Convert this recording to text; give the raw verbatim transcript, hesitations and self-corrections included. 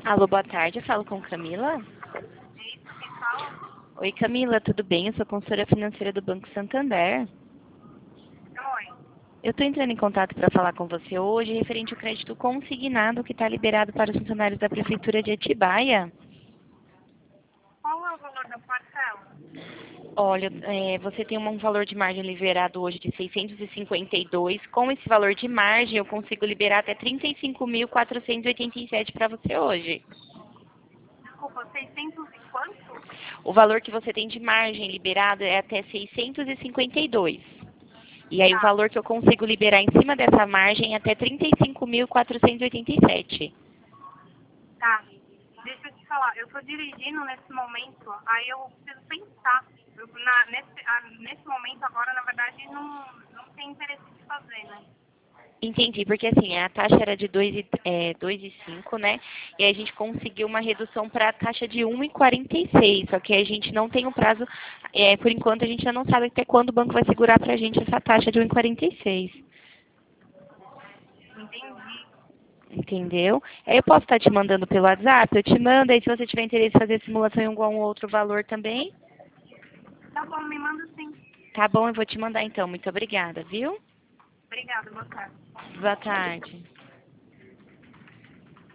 Alô, boa tarde. Eu falo com Camila. Isso que fala? Oi, Camila, tudo bem? Eu sou consultora financeira do Banco Santander. Oi. Eu estou entrando em contato para falar com você hoje referente ao crédito consignado que está liberado para os funcionários da Prefeitura de Atibaia. Qual é o valor da parcela? Olha, é, você tem um valor de margem liberado hoje de seiscentos e cinquenta e dois. Com esse valor de margem, eu consigo liberar até trinta e cinco mil quatrocentos e oitenta e sete para você hoje. Desculpa, seiscentos e quanto? O valor que você tem de margem liberado é até seiscentos e cinquenta e dois. E aí o Tá, valor que eu consigo liberar em cima dessa margem é até trinta e cinco mil quatrocentos e oitenta e sete. tá. Deixa eu te falar, eu tô dirigindo nesse momento, aí eu preciso pensar. Eu, na, nesse, ah, nesse momento agora, na verdade, não, não tem interesse de fazer, né? Entendi, porque assim, a taxa era de dois e cinco, né? E aí a gente conseguiu uma redução para a taxa de um e quarenta e seis. Só que a gente não tem um prazo, é, por enquanto a gente ainda não sabe até quando o banco vai segurar para a gente essa taxa de um e quarenta e seis. Entendi. Entendeu? Aí eu posso estar te mandando pelo WhatsApp, eu te mando, aí se você tiver interesse em fazer simulação em algum outro valor também, Tá bom, me manda sim. tá bom, eu vou te mandar então. Muito obrigada, viu? Obrigada, boa tarde. Boa tarde.